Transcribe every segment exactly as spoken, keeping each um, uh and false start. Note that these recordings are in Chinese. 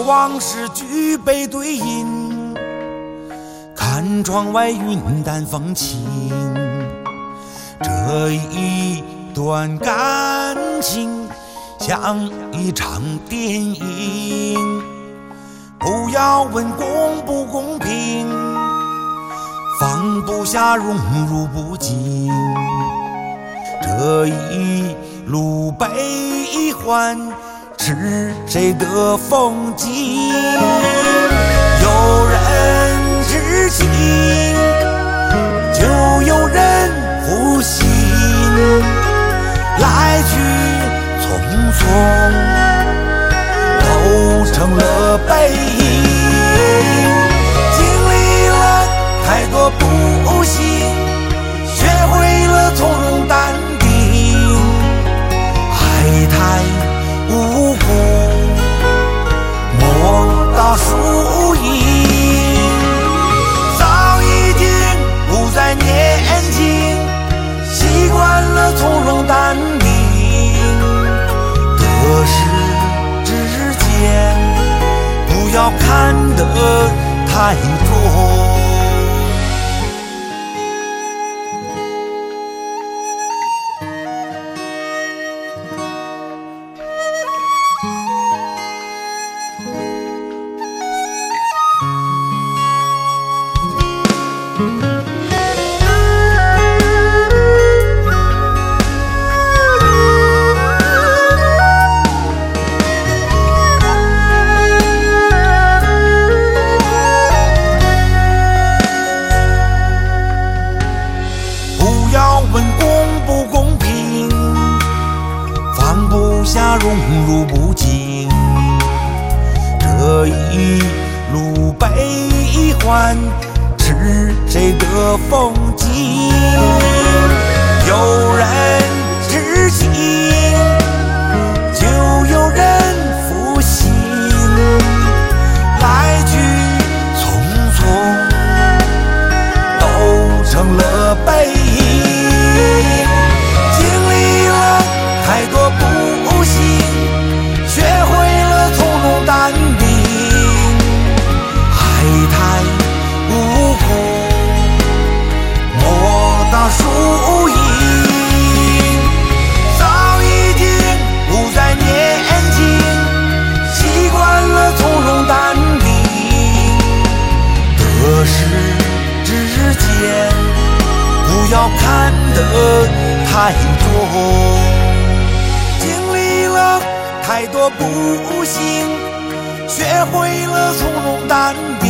往事举杯对饮，看窗外云淡风轻。这一段感情像一场电影，不要问公不公平，放不下荣辱不惊。这一路悲欢是谁的风景？有人知情，就有人负心，来去匆匆，都成了背影。经历了太多不幸，学会了从容淡定。爱太无辜，莫道输赢。早已经不再年轻，习惯了从容淡定。得失之间，不要看得太重。问公不公平，放不下荣辱不惊。这一路悲欢是谁的风景？有人知情，就有人负心，来去匆匆，都成了背影。太多不幸，学会了从容淡定。爱太无辜，莫道输赢。早已经不再年轻，习惯了从容淡定。得失之间，不要看得太重。太多不幸，学会了从容淡定。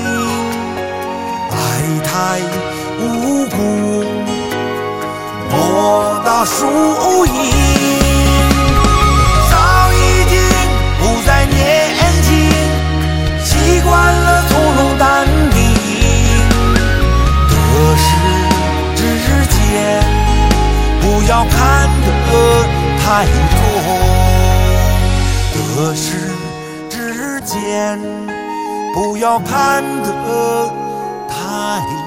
爱太无辜，莫道输赢。早已经不再年轻，习惯了从容淡定。得失之间，不要看得太重。得失之间，不要看得太